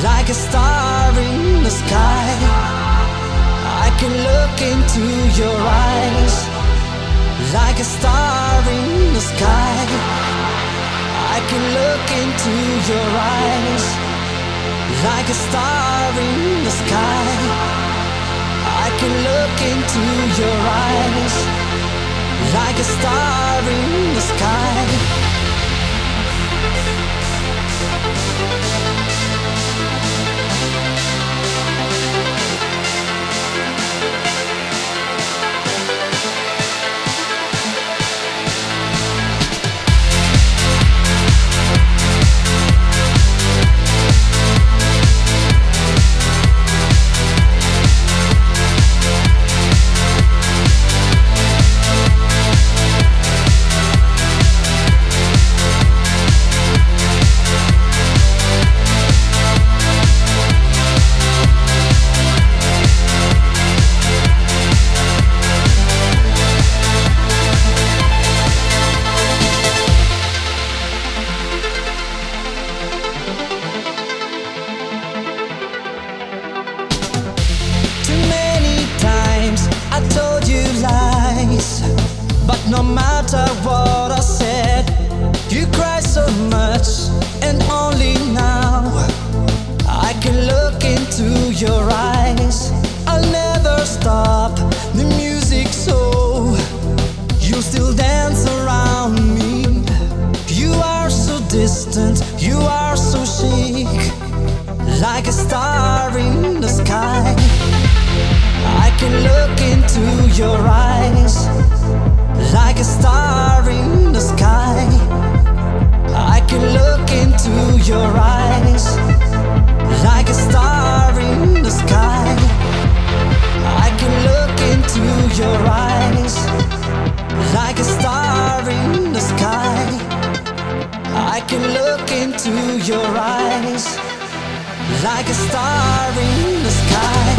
like a star in the sky. I can look into your eyes, like a star in the sky. I can look into your eyes, like a star in the sky. I can look into your eyes, like a star in the sky. But no matter what I said, you cry so much, and only now I can look into your eyes. I'll never stop the music, so you still dance around me. You are so distant, you are so chic, like a star in the sky. I can look into your eyes, like a star in the sky. I can look into your eyes, like a star in the sky. I can look into your eyes, like a star in the sky. I can look into your eyes, like a star in the sky.